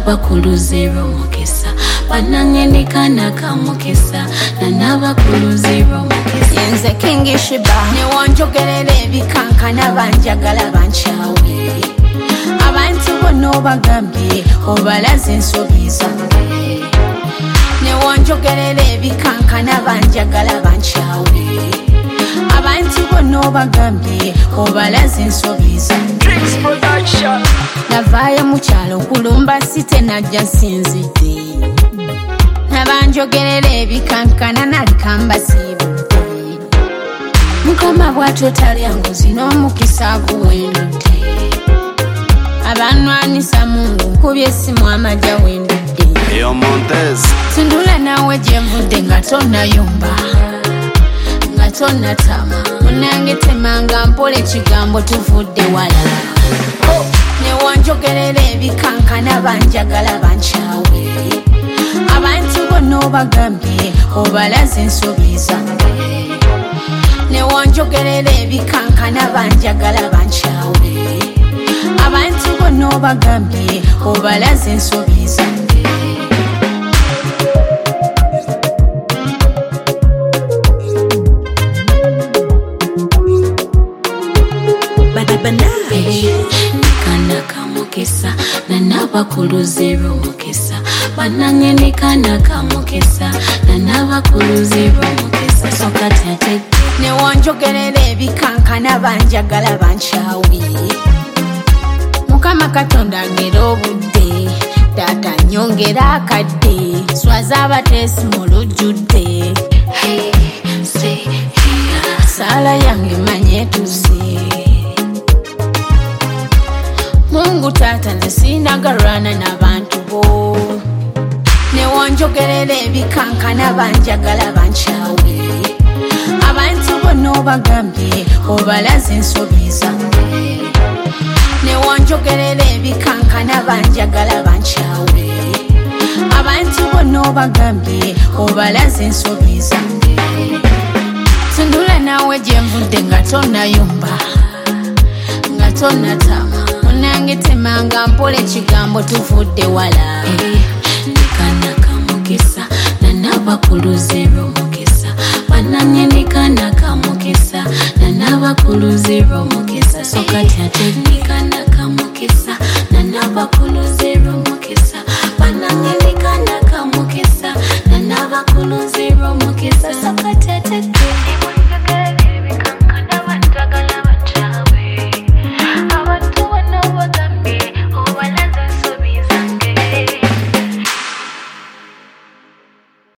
Nanabakuluziro mukisa banangenikana kamukisa nanabakuluziro mukisa yenze King Shiba newonjogerera ebikankana banjagala banchawe abantu bono bagambye obalaze ensobi zange newonjogerera ebikankana banjagala banchawe abantu bono bagambye obalaze ensobi zange navaayo mu kyalo kulumba site najja nsinzidde nabanjogerera ebikankana nalikamba siibudde mukama bw'atyo talya ngozi n'omukisa aguwendudde abanwanisa mungu nkubye essimu amajja wendudde tundula nawe gye nvudde nga tonnayumba nga tonnatama munange temanga mpola ekigambo tuvudde wala newonjogerera ebikankana banjagala banchawe abantu bono bagambye obalaze ensobi zange newonjogerera ebikankana banjagala banchawe abantu bono bagambye obalaze ensobi zange Mukisa nanabakuluziro mukisa banangenikana kamukisa nanabakuluziro mukisa sokatate newonjogerera ebikankana banjagala banchawe mukama katonda ngera obudde taata nyongera akadde swaza abateesi mu lujjudde sala yange manye tuze Mungu tata nesinagarana n'abantu bo newonjogerera ebikankana banjagala banchawe abantu bono bagambye obalaze ensobi zange newonjogerera ebikankana banjagala banchawe abantu bono bagambye obalaze ensobi zange tundula nawe gye nvudde nga tonnayumba nga tonnatama nange temanga mpola ekigambo tuvudde wala nikana kamukisa nanabakuluziro mukisa banangenikana kamukisa nanabakuluziro mukisa sokatate nikana kamukisa nanabakuluziro mukisa banangenikana kamukisa nanabakuluziro